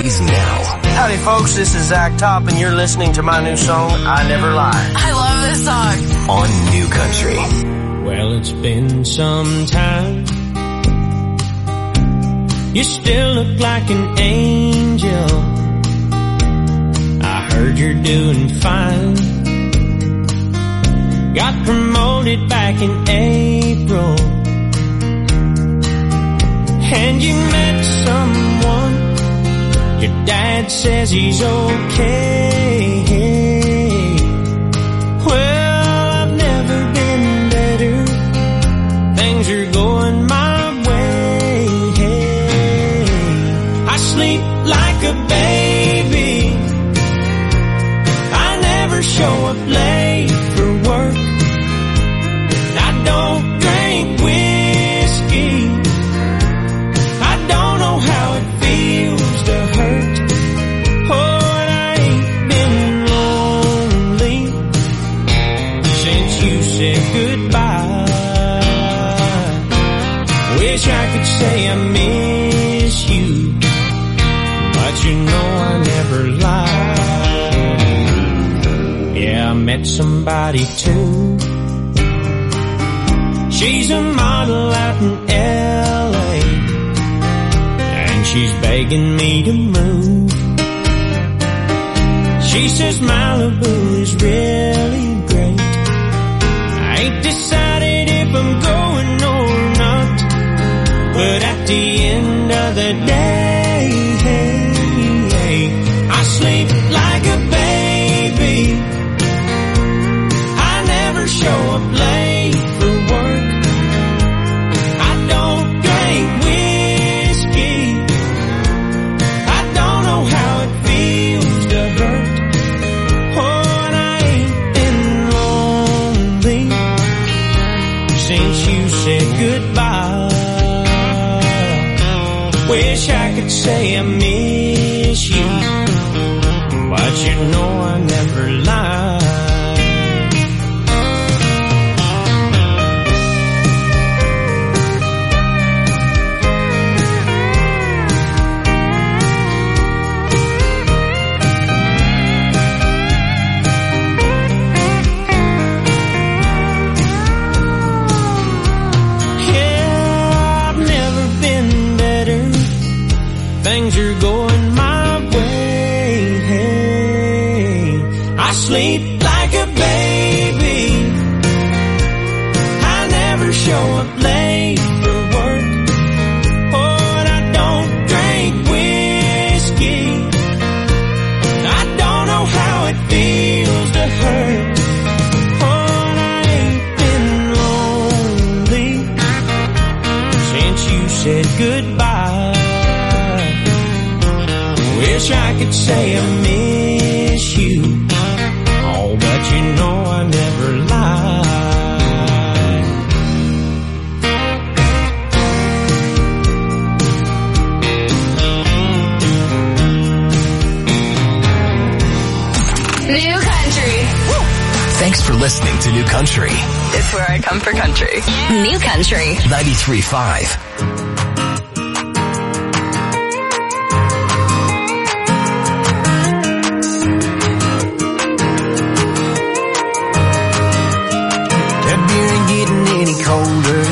plays now. Howdy folks, this is Zach Top and you're listening to my new song, I Never Lie. I love this song. On New Country. Well, it's been some time. You still look like an angel. I heard you're doing fine. Got promoted back in April. And you met someone. Your dad says he's okay. Well, I've never been better. Things are going my way. I sleep like a baby. I never show up late for work. I don't drink whiskey. I don't know how it feels to hurt. Oh, and I ain't been lonely since you said goodbye. Wish I could say I miss you, but you know I never lie. Yeah, I met somebody too. She's a model out in L.A. and she's begging me to move. She says Malibu is really great. I ain't decided if I'm going or not, but at the end of the day, I sleep like a baby. I never show up late for work. I don't drink whiskey. I don't know how it feels to hurt. Oh, and I ain't been lonely since you said goodbye. Wish I could say I miss you, but you know I never lie. Things are going my way. I sleep like a baby. I never show up late for work. Oh, and I don't drink whiskey. I don't know how it feels to hurt. Oh, and I ain't been lonely since you said goodbye. Wish I could say I miss you, oh, but you know I never lie. New Country. Woo. Thanks for listening to New Country. It's where I come for country. New Country 93.5. Colder,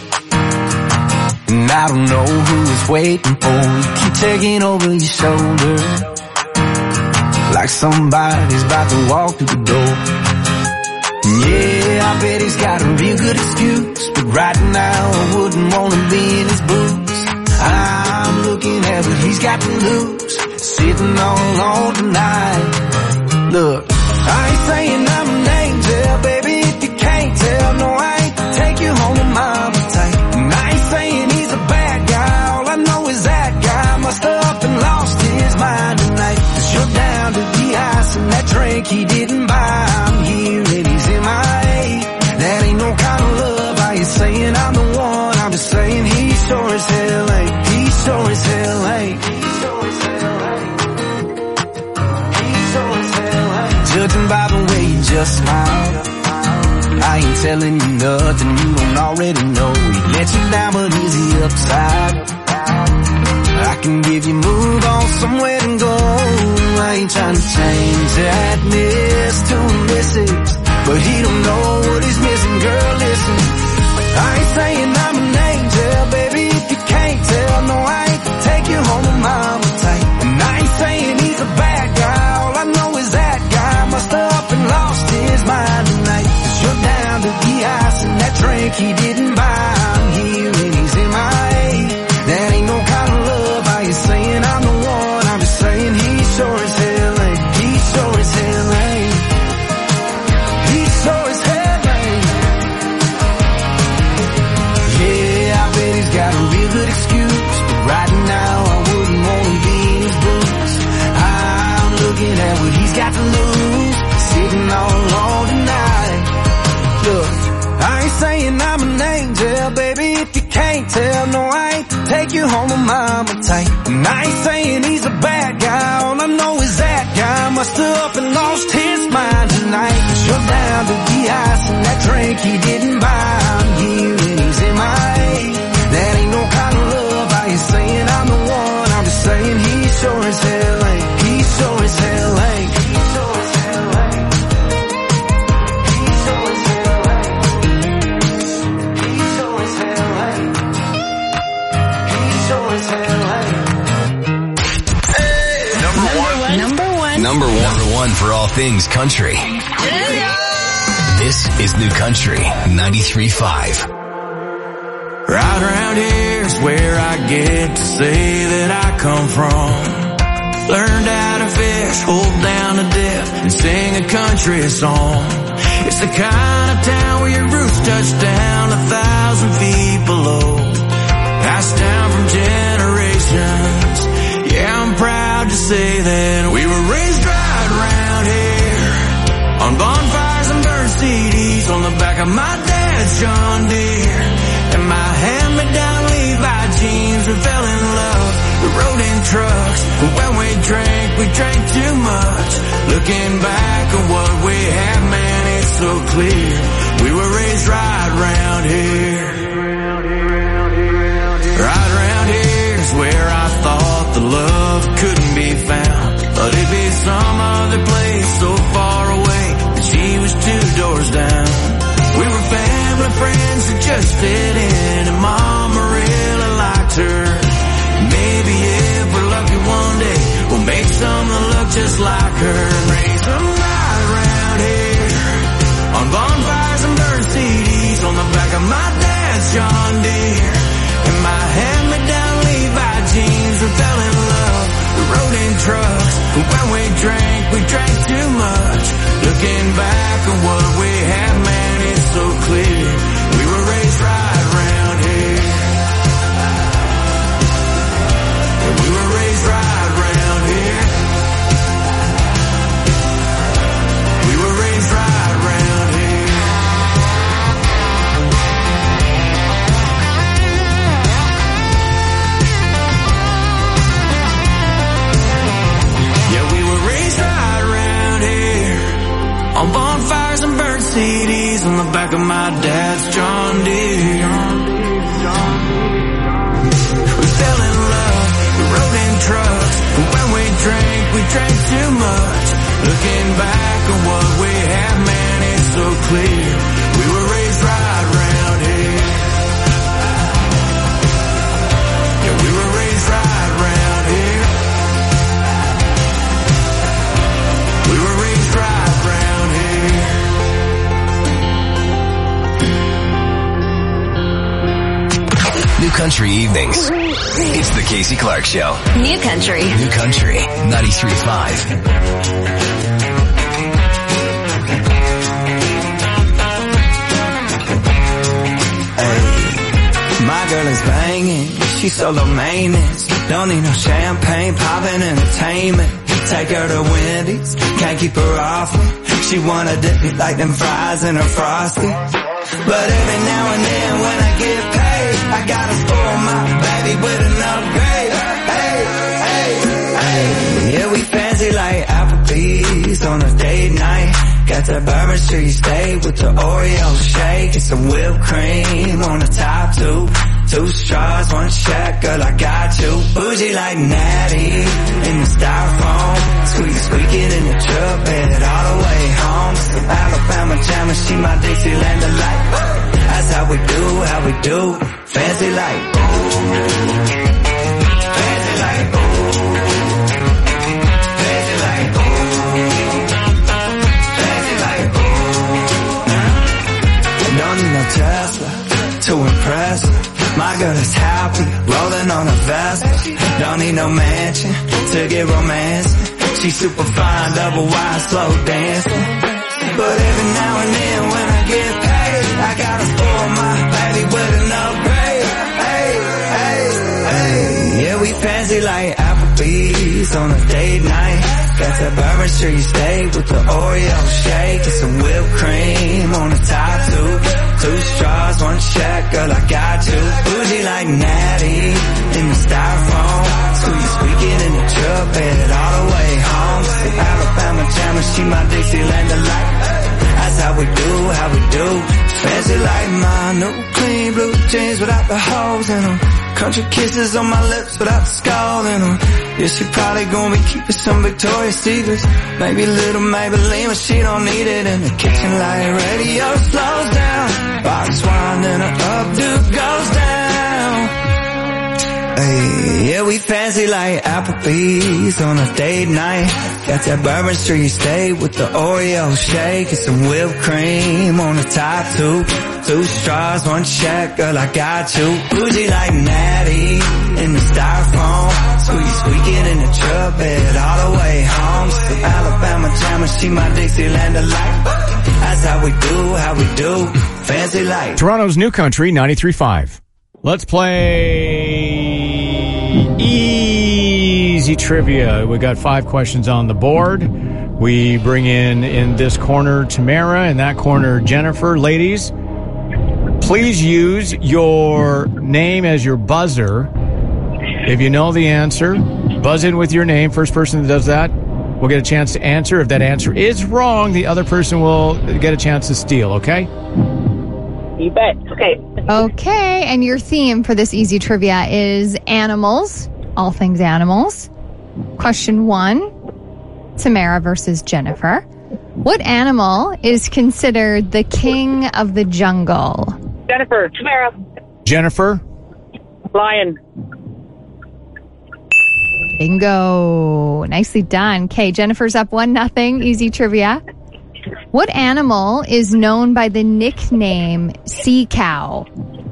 and I don't know who is waiting for you. Keep taking over your shoulder like somebody's about to walk through the door. Yeah, I bet he's got a real good excuse, but right now I wouldn't want to be in his boots. I'm looking at what he's got to lose, sitting all alone tonight. Look, I ain't saying I'm an angel, baby, if you can't tell. No, I ain't take you home to mama tight. And I ain't saying he's a bad guy. All I know is that guy must have up and lost his mind tonight. 'Cause you're down to the ice and that drink he didn't buy. I'm here and he's in my A. That ain't no kind of love. I ain't saying I'm the one. I'm just saying he sure as hell ain't. He sure as hell ain't. He sure as hell ain't. He sure as hell ain't. Judging by the way you just smile, I ain't telling you nothing you don't already know. He let you down, but is he upside? I can give you move on somewhere to ain't trying to change that miss to a missus, but he don't know what he's missing. Girl, listen, I ain't saying I'm an angel, baby, if you can't tell. No, I ain't take you home to mama tight. And I ain't saying he's a bad guy, all I know is that guy must have up and lost his mind tonight. 'Cause you're down to the ice and that drink he didn't buy. I'm here and he's MIA. That ain't no kind of love. Are you saying I'm the one? I'm just saying he sure as hell ain't. He sure as hell ain't. He sure as hell ain't. Yeah, I bet he's got a real good excuse, but right now I wouldn't want to be in his boots. I'm looking at what he's got to lose, sitting all alone tonight. Look, I ain't saying I'm an angel, baby, if you can't tell. No, I ain't take you home to mama tight. And I ain't saying he's a bad guy, all I know is that guy must have up and lost his mind tonight. 'Cause you're down to the ice and that drink he didn't buy. I'm here and he's MIA. That ain't no kind of love. Are you saying I'm the one? I'm just saying he sure as hell ain't. He sure as hell ain't. He sure as hell ain't. He sure as hell ain't. He sure as hell ain't. He sure as hell ain't. Number one for all things country. This is New Country 93.5. Right around here is where I get to say that I come from. Learned how to fish, hold down a dip, and sing a country song. It's the kind of town where your roots touch down 1,000 feet below. Passed down from generations. Yeah, I'm proud to say that we were raised right around here. On bonfires and burnt CDs on the back of my dad's John Deere. And my hand-me-down Levi jeans, we fell in love. We rode in trucks, but when we drank too much. Looking back at what we had, man, it's so clear. We were raised right around here. Right around here is where I thought the love couldn't be found. Thought it'd be some other place so far away, but she was 2 doors down. We were family friends who just fit in, and Mama really liked her. Maybe if we're lucky one day, we'll make someone look just like her and raise them right around here. On bonfires and burnt CDs on the back of my dad's John Deere. And my hand-me-down Levi jeans, we fell in love. We rode in trucks, but when we drank too much. Looking back at what we had, man, it's so clear. We were raised right around here. And we were raised right around here. We were raised right around here. Yeah, we were raised right around here. On bonfires and burnt CDs on the back of my dad's John Deere. We fell in love, we rode in trucks, and when we drank too much. Looking back at what we had, man, it's so clear. We were raised right around here. Yeah, we were raised right around here. We were raised right around here. New Country Evenings. It's the Casey Clark Show. New Country. New Country 93.5. My girl is banging, she's solo maintenance. Don't need no champagne, poppin' entertainment. Take her to Wendy's, can't keep her off me. She wanna dip me like them fries in her Frosty. But every now and then when I get paid, I gotta spoil my baby with an upgrade. Hey, hey, hey. Yeah, we fancy like Applebee's on a date night. Got the Bourbon Street steak with the Oreo shake and some whipped cream on the top two. 2 straws, 1 shot, girl, I got you. Bougie like Natty in the styrofoam. Squeeze, squeeze. pajama, she my Dixieland delight. That's how we do, fancy like. Fancy like, fancy like, fancy like. Don't need no Tesla to impress her. My girl is happy, rolling on a Vespa. Don't need no mansion to get romance. She's super fine, double wide, slow dancing. But every now and then when I get paid, I gotta spoil my baby with an upgrade. Hey, hey, hey. Yeah, we fancy like Applebee's on a date night. Got that Bourbon Street steak with the Oreo shake and some whipped cream on the top two. 2 straws, 1 check, girl, I got you. Bougie like Natty in the styrofoam. Squeeze squeaking in the truck bed all the way home. The Alabama jammer, she my Dixieland delight. That's how we do. Fancy like my new clean blue jeans without the holes in them. Country kisses on my lips without the skull in them. Yeah, she probably gonna be keeping some Victoria's Secrets. Maybe little Maybelline, but she don't need it. In the kitchen like radio slows down. Box wine and her updo goes down. Hey, yeah, we fancy like Applebee's on a date night. Got that Bourbon Street steak with the Oreo shake and some whipped cream on the top two. 2 straws, 1 check, girl, I got you. Bougie like Natty in the styrofoam. Squeeze squeaking in the truck bed all the way home. Some Alabama jammer, she my Dixieland delight. That's how we do, fancy like. Toronto's New Country 93.5. Let's play easy trivia. We got 5 questions on the board. We bring in this corner Tamara, in that corner Jennifer. Ladies, please use your name as your buzzer. If you know the answer, buzz in with your name. First person that does that will get a chance to answer. If that answer is wrong, the other person will get a chance to steal, okay? You bet. Okay. Okay, and your theme for this easy trivia is animals, all things animals. Question 1, Tamara versus Jennifer. What animal is considered the king of the jungle? Jennifer. Tamara. Jennifer? Lion. Bingo. Nicely done. Okay, Jennifer's up 1-0. Easy trivia. What animal is known by the nickname sea cow?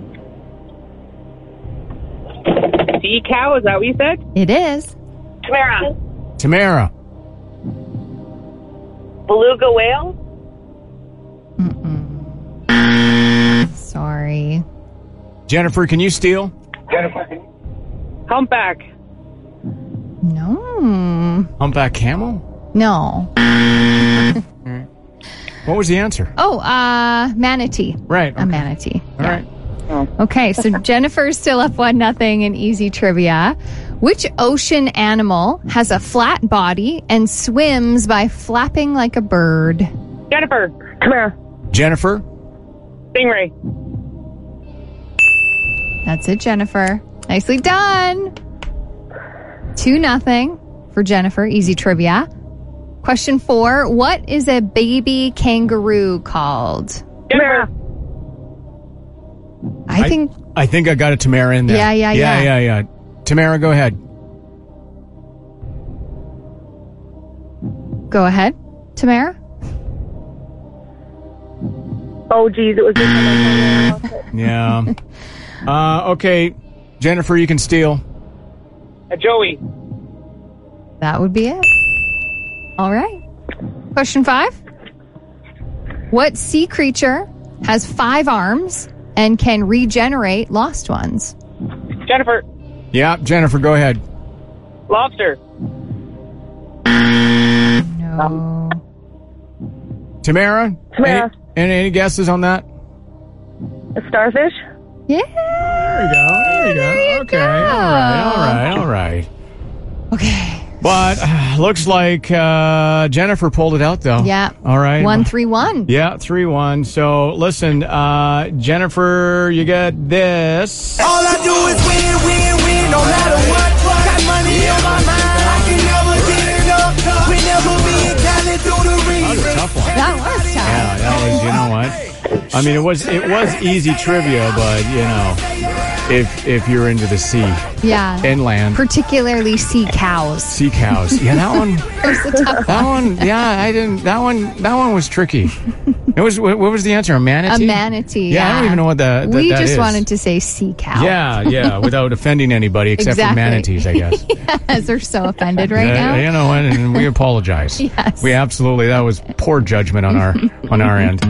Sea cow, is that what you said? It is. Tamara. Beluga whale? Sorry. Jennifer, can you steal? Humpback. No. Humpback camel? No. What was the answer? Oh, manatee. Right. A manatee. All right. Okay, so Jennifer's still up 1-0 in easy trivia. Which ocean animal has a flat body and swims by flapping like a bird? Jennifer. Tamara. Jennifer? Stingray. That's it, Jennifer. Nicely done. 2-0 for Jennifer. Easy trivia. Question 4. What is a baby kangaroo called? Tamara. I think I got a Tamara in there. Yeah. Tamara, go ahead. Go ahead, Tamara. Oh, geez, it was just Yeah. Okay, Jennifer, you can steal. a Joey. That would be it. All right. Question 5. What sea creature has 5 arms and can regenerate lost ones? Jennifer. Yeah, Jennifer, go ahead. Lobster. No. Tamara? Tamara. Any guesses on that? A starfish. Yeah. There you go. Okay. All right. Okay. But looks like Jennifer pulled it out, though. Yeah. All right. 1-3-1. Yeah, 3-1. So, listen, Jennifer, you get this. All I do is win, no matter what. Got money on my mind, I can never get enough. We never be in Cali through the That was a tough one. That was tough. Yeah, that was, you know what? I mean, it was easy trivia, but you know, if you're into the sea, Yeah. and land, Particularly sea cows. sea cows, yeah, that one, That was the tough that one. one, yeah, I didn't. That one was tricky. It was. What was the answer? A manatee. A manatee. Yeah, I don't even know what that. We that just is. wanted to say sea cow. Yeah, without offending anybody except for Exactly. manatees, I guess. Yes, they're so offended right now. You know, and we apologize. Yes. We absolutely, that was poor judgment on our end.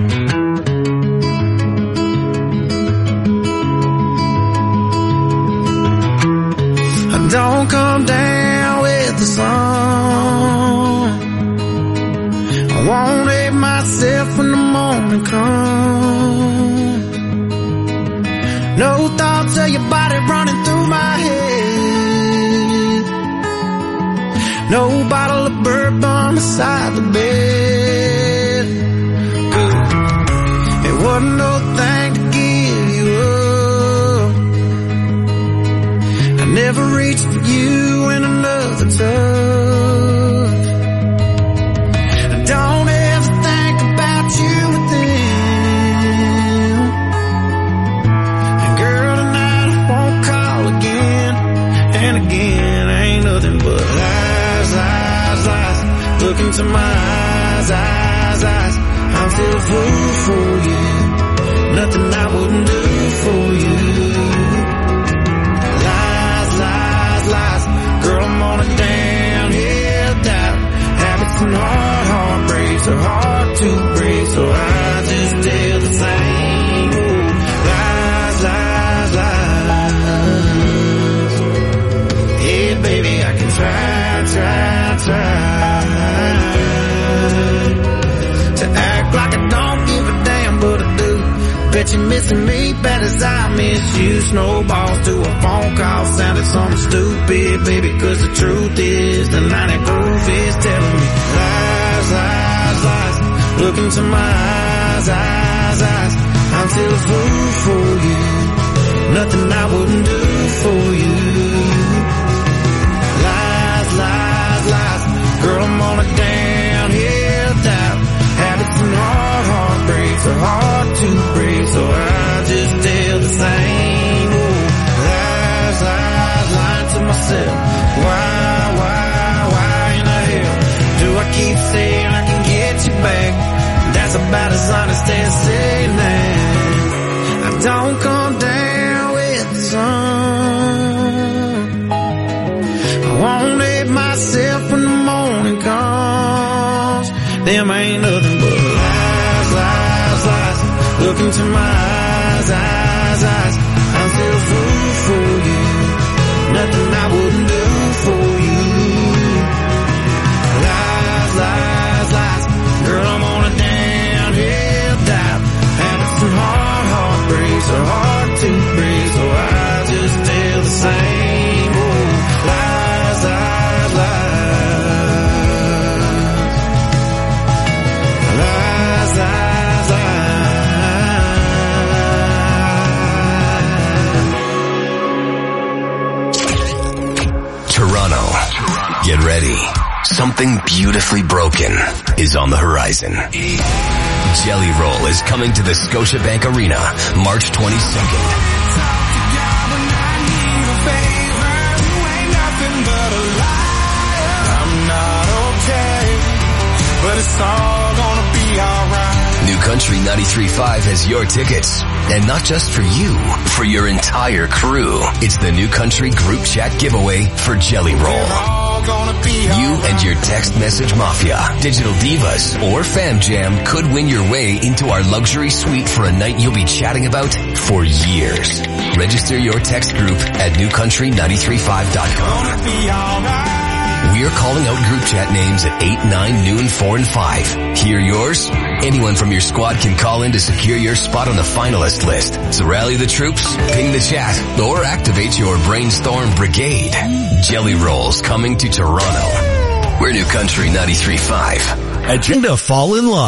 Don't come down with the sun. I won't hate myself when the morning comes. No thoughts of your body running through my head. No bottle of bourbon beside the bed. It wasn't no thing to give you up. I never reached for you in another touch. I don't ever think about you with them. And girl, tonight I won't call again. And again, ain't nothing but lies, lies, lies. Look into my eyes, eyes, eyes. I'm still a fool for you. Nothing I wouldn't do for you. Lies. Girl, I'm on a downhill dive. Habits and heartbreaks are hard to break, so I just tell the same old lies, lies, lies. Yeah, baby, I can try to act like I don't give a damn, but I do. Bet you're missing me bad as I miss you. Snowballs to a phone call sounded something stupid, baby, cause the truth is the 90 proof is telling me lies, lies, lies. Look into my eyes, eyes, eyes. I'm still a fool for you. Nothing I wouldn't do for you. Lies, lies, lies. Girl, I'm on a downhill dive. Habits and heartbreaks are hard to break, so I just tell the same old lies, lies, lying to myself. Why in the hell do I keep saying I can get you back? That's about as honest as saying that. I don't come down with the sun. I won't hate myself when the morning comes. Them ain't nothing but lies, lies, lies. Look into my eyes, eyes, eyes. I'm still a fool for you. Nothing I wouldn't do for you. Lies, lies, lies. Girl, I'm on a downhill dive. Habits and heartbreaks are hard to break, so I just tell the same old lies, lies, lies. Lies, lies, lies. Toronto. Get ready. Something beautifully broken is on the horizon. Jelly Roll is coming to the Scotiabank Arena March 22nd. But it's all gonna be alright. New Country 93.5 has your tickets. And not just for you, for your entire crew. It's the New Country group chat giveaway for Jelly Roll. You and your text message mafia, digital divas, or fam jam could win your way into our luxury suite for a night you'll be chatting about for years. Register your text group at newcountry935.com. We're calling out group chat names at 8, 9, noon, 4, and 5. Hear yours? Anyone from your squad can call in to secure your spot on the finalist list. So rally the troops, ping the chat, or activate your brainstorm brigade. Jelly Rolls coming to Toronto. We're New Country 93.5. Agenda Fall in Love.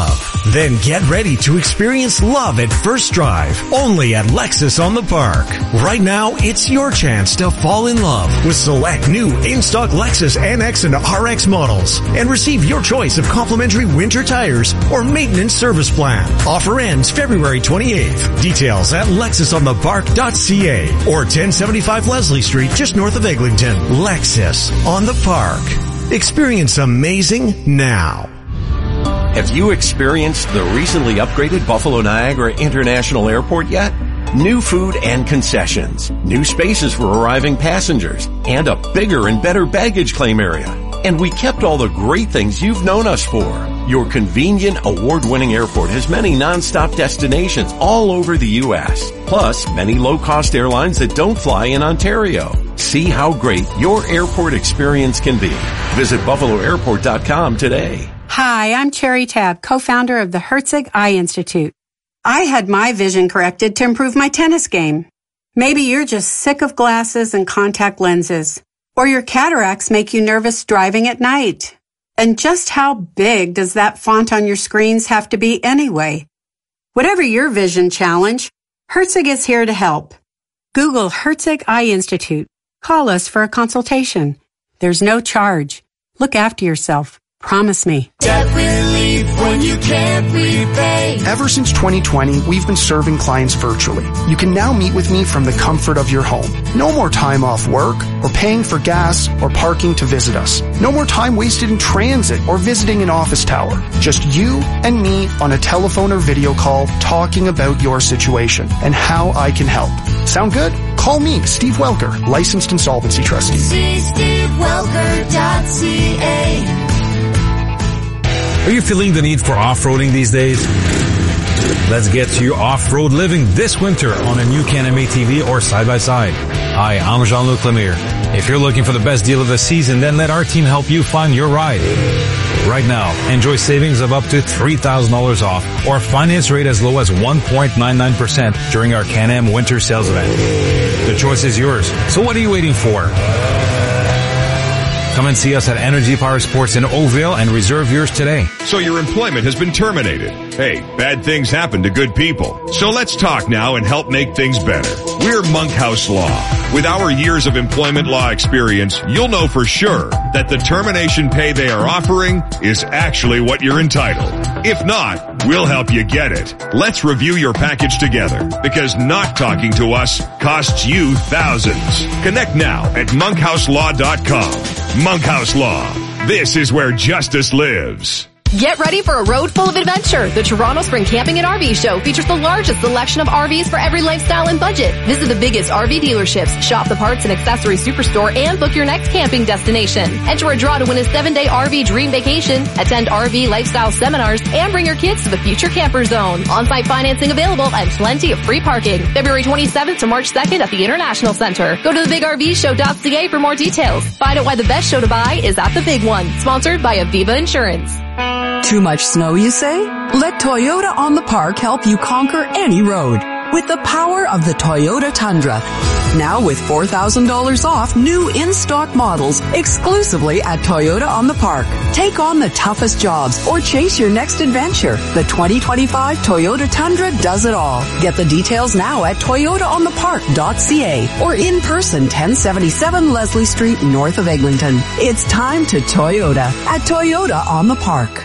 Then get ready to experience love at first drive, only at Lexus on the Park. Right now, it's your chance to fall in love with select new in-stock Lexus NX and RX models and receive your choice of complimentary winter tires or maintenance service plan. Offer ends February 28th. Details at lexusonthepark.ca or 1075 Leslie Street, just north of Eglinton. Lexus on the Park. Experience amazing now. Have you experienced the recently upgraded Buffalo Niagara International Airport yet? New food and concessions, new spaces for arriving passengers, and a bigger and better baggage claim area. And we kept all the great things you've known us for. Your convenient, award-winning airport has many non-stop destinations all over the U.S., plus many low-cost airlines that don't fly in Ontario. See how great your airport experience can be. Visit BuffaloAirport.com today. Hi, I'm Cherry Tab, co-founder of the Herzig Eye Institute. I had my vision corrected to improve my tennis game. Maybe you're just sick of glasses and contact lenses, or your cataracts make you nervous driving at night. And just how big does that font on your screens have to be anyway? Whatever your vision challenge, Herzig is here to help. Google Herzig Eye Institute. Call us for a consultation. There's no charge. Look after yourself. Promise me. Debt relief when you can't repay. Ever since 2020, we've been serving clients virtually. You can now meet with me from the comfort of your home. No more time off work or paying for gas or parking to visit us. No more time wasted in transit or visiting an office tower. Just you and me on a telephone or video call talking about your situation and how I can help. Sound good? Call me, Steve Welker, licensed insolvency trustee. See SteveWelker.ca. Are you feeling the need for off-roading these days? Let's get to your off-road living this winter on a new Can-Am ATV or side-by-side. Hi, I'm Jean-Luc Lemire. If you're looking for the best deal of the season, then let our team help you find your ride. Right now, enjoy savings of up to $3,000 off or finance rate as low as 1.99% during our Can-Am winter sales event. The choice is yours, so what are you waiting for? Come and see us at Energy Power Sports in Oakville and reserve yours today. So your employment has been terminated. Hey, bad things happen to good people. So let's talk now and help make things better. We're Monkhouse Law. With our years of employment law experience, you'll know for sure that the termination pay they are offering is actually what you're entitled. If not, we'll help you get it. Let's review your package together, because not talking to us costs you thousands. Connect now at monkhouselaw.com. Monkhouse Law. This is where justice lives. Get ready for a road full of adventure. The Toronto Spring Camping and RV Show features the largest selection of RVs for every lifestyle and budget. Visit the biggest RV dealerships, shop the parts and accessories superstore, and book your next camping destination. Enter a draw to win a 7-day RV dream vacation, attend RV lifestyle seminars, and bring your kids to the Future Camper Zone. On-site financing available and plenty of free parking. February 27th to March 2nd at the International Center. Go to thebigrvshow.ca for more details. Find out why the best show to buy is at the Big One. Sponsored by Aviva Insurance. Too much snow, you say? Let Toyota on the Park help you conquer any road with the power of the Toyota Tundra. Now with $4,000 off new in-stock models exclusively at Toyota on the Park. Take on the toughest jobs or chase your next adventure. The 2025 Toyota Tundra does it all. Get the details now at toyotaonthepark.ca or in person 1077 Leslie Street north of Eglinton. It's time to Toyota at Toyota on the Park.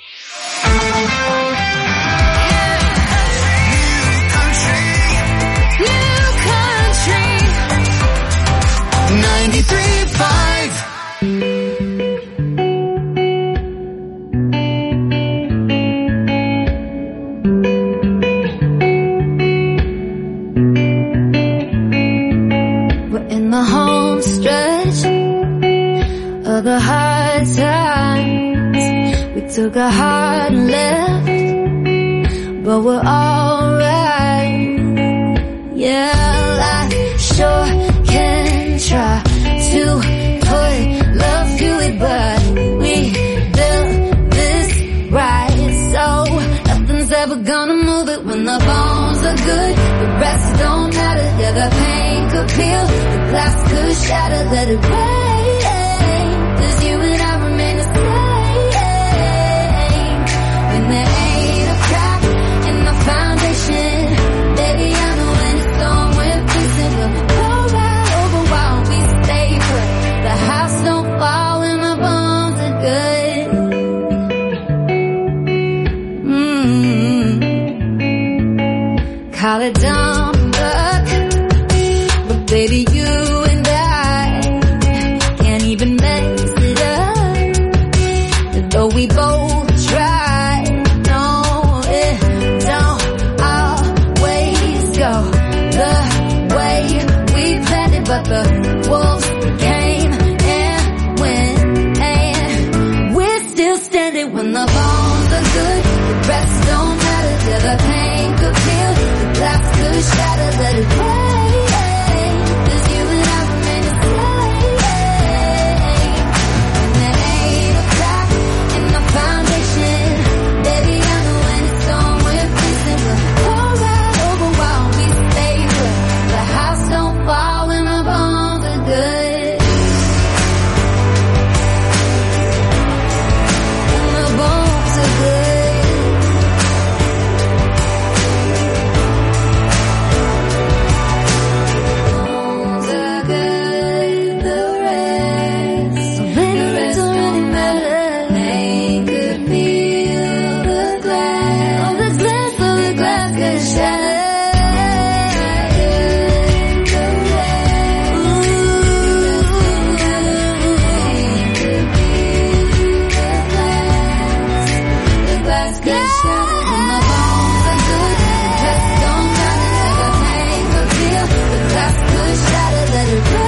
We're in the home stretch of the hard times. We took a hard left, but we're alright. Yeah, I sure can try to put love to it, but we built this right, so nothing's ever gonna move it. When the bones are good, the rest don't matter. Yeah, the pain could peel, the glass could shatter. Let it rain, 'cause you and I remain the same. When there ain't a a dumb duck. But baby, you and I can't even mess it up. Though we both try, no, it don't always go the way we planned it. But the wolves came and went, and we're still standing when the bones are good. The rest don't matter till the pain could feel. The glass could shatter, let it break. 'Cause you and I remain the same. And there ain't a crack in the foundation. Baby, I know when it's gone, we're fixing. We'll pour right over while we stay put. The house don't fall when the bones are good. When the bones are good. Bones are good, the rest don't really matter. They could feel the glass, oh the glass, oh the glass could shatter. The rest, ooh, they could feel the glass could shatter. When the bones are good, the rest don't matter. The pain could feel, the glass could shatter. Let it break.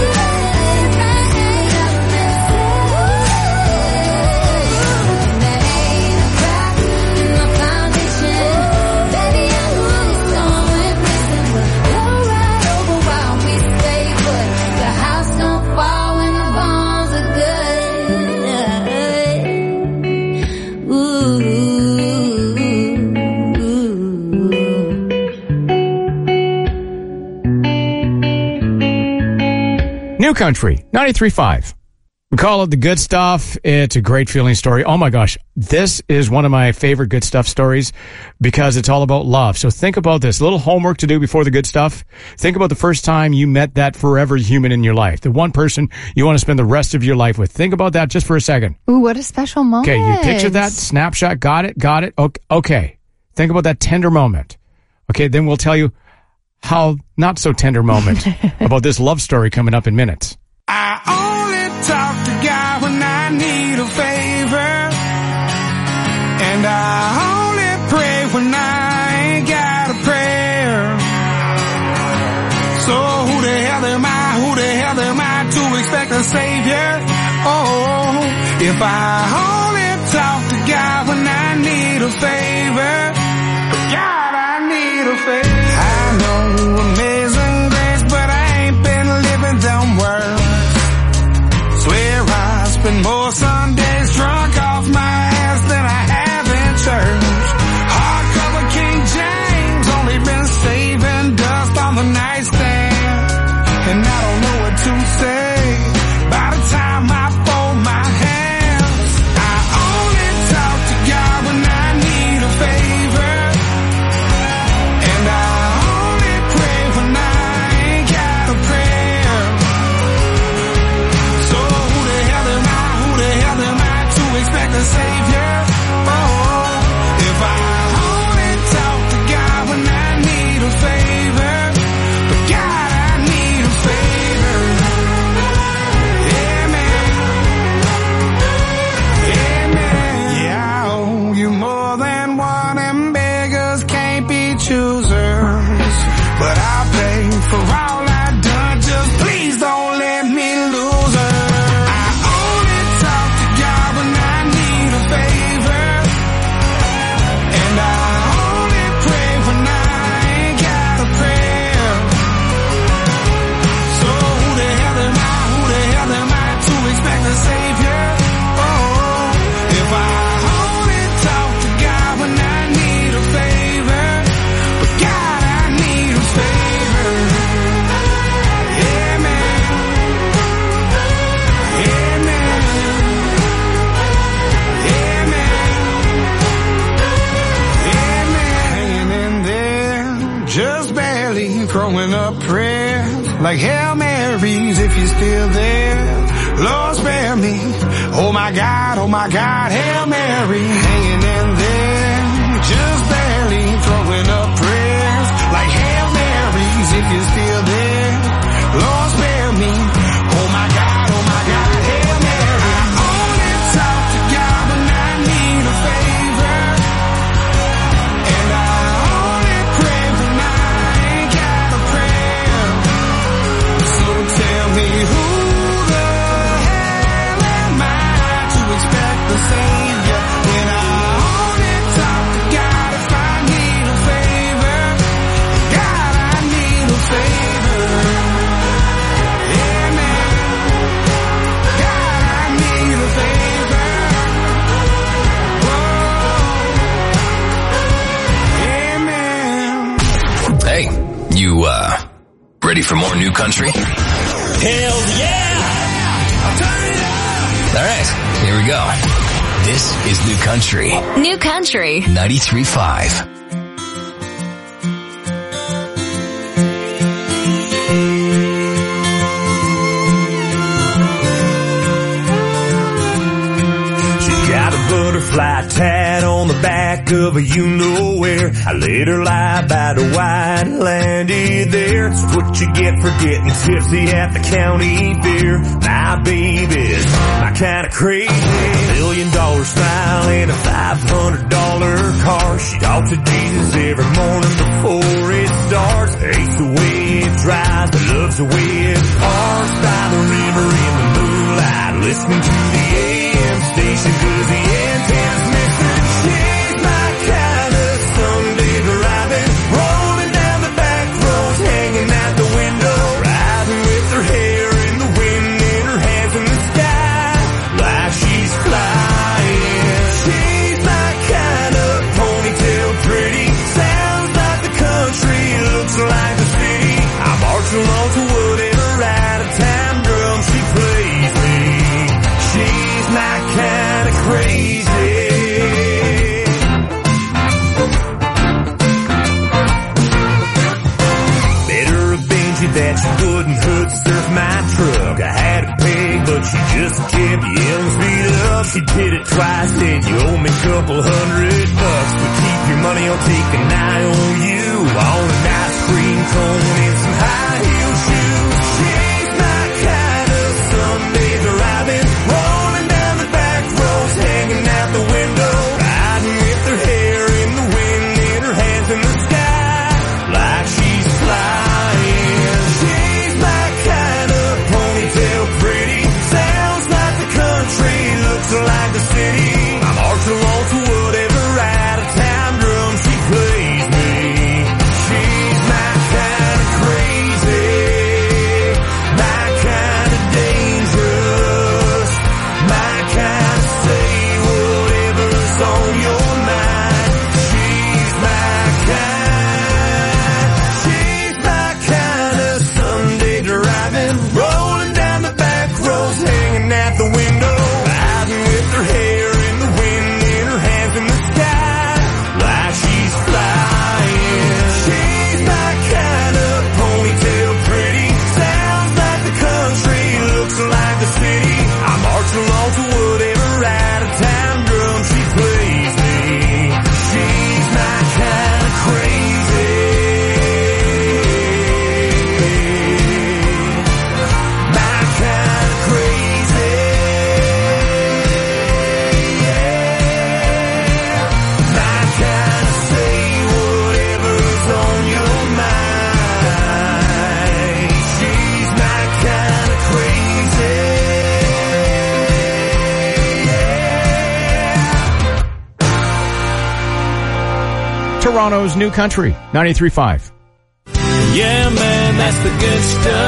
New Country, 93.5. We call it The Good Stuff. It's a great feeling story. Oh my gosh, this is one of my favorite Good Stuff stories because it's all about love. So think about this. A little homework to do before The Good Stuff. Think about the first time you met that forever human in your life. The one person you want to spend the rest of your life with. Think about that just for a second. Ooh, what a special moment. Okay, you picture that snapshot. Got it. Okay. Think about that tender moment. Okay, then we'll tell you how not so tender moment about this love story coming up in minutes. I only talk to God when I need a favor, and I only pray when I ain't got a prayer. So who the hell am I to expect a savior? Oh, if I only talk to God when I need a favor, God, I need a favor. I know amazing grace, but I ain't been living them words. Swear I spend more Sundays drunk off my ass than I have in church. Hardcover King James, only been saving dust on the nightstand, and I don't know what to say by the time I fold my hands. I only talk to God when I need a favor, and I only pray when I ain't got a prayer. So who the hell am I to expect a savior? Oh, if I only talk to God when I need a favor, but God, I need a favor. Yeah, man. Yeah, man. Yeah, I owe you more than one, and beggars can't be choosers. But I'll pay for all I've done, just please don't let me lose her. I only talk to God when I need a favor, and I only pray when I ain't got a prayer. So who the hell am I to expect a savior? Oh, if I only talk to God when I need a favor, but God, I need a favor. Yeah, man. Yeah, man. Yeah, man. Yeah, man. Hanging in there, just barely throwing up prayers like Hail Marys if you're still there. Lord, spare me. Oh my God, Hail Mary. Hanging in there, just barely throwing up prayers like if you're still there. Lord, spare me. Oh my God, Hail Mary. I only talk to God when I need a favor. And I only pray when I ain't got a prayer. So tell me who the hell am I to expect the Savior when I only talk to God if I need a favor. God, I need a favor. Amen. God, I need a favor. Whoa. Amen. Hey, you, ready for more New Country? Hell yeah! Turn it up! All right, here we go. This is New Country. New Country. 93.5. Got a butterfly tat on the back of a you-know-where. I let her lie by the white, landed there. It's what you get for getting tipsy at the county fair. My baby's my kind of crazy. $1 million smile and a $500 car. She talks to Jesus every morning before it starts. Hates the way it drives, but loves the way it parks by the river in the moonlight, listening to the AM station 'cause the antenna's missing. She's my kind of Sunday driving, rolling down the back roads, hanging out the window, riding with her hair in the wind and her hands in the sky, like she's flying. She's my kind of ponytail pretty, sounds like the country, looks like the city. I march along to whatever out-of-time drum she plays me. She's my kind of crazy. Better avenge you that she wouldn't hood surf my truck. I had a peg, but she just kept yelling speed up. She did it twice, said you owe me a couple $100, but keep your money, I'll take an eye on you. On an ice cream cone and some high heel shoes. She's my kind of Sunday driving, rolling down the back roads, hanging out the window, riding with her hair in the wind and her hands in the sky, like she's flying. She's my kind of ponytail pretty, sounds like the country, looks like the city. I march along to whatever out-of-time drum she plays me. She's my kind of crazy, my kind of dangerous, my kind of say whatever's on your mind. She's my kind of Sunday driving, rolling down the back roads, hanging out the window, riding with her hair in the wind and her hands in the sky, like she's flying. She's my kind of ponytail pretty, sounds like the country, looks like the city. I march along to whatever out-of-time drum she plays me. She's my kind of crazy, my kind of crazy, yeah. My kind of say whatever's on your mind. She's my kind of crazy, yeah. Toronto's New Country, 93.5. Yeah, man, that's the good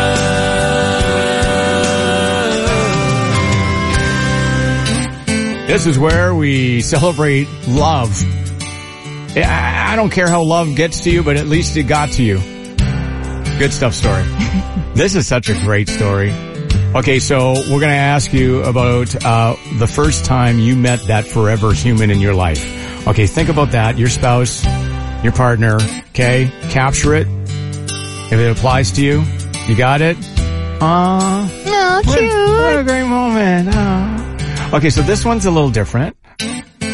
stuff. This is where we celebrate love. I don't care how love gets to you, but at least it got to you. Good stuff story. This is such a great story. Okay, so we're going to ask you about the first time you met that forever human in your life. Okay, think about that. Your spouse, your partner, okay? Capture it. If it applies to you, you got it? Oh, cute. What a great moment. Aww. Okay, so this one's a little different.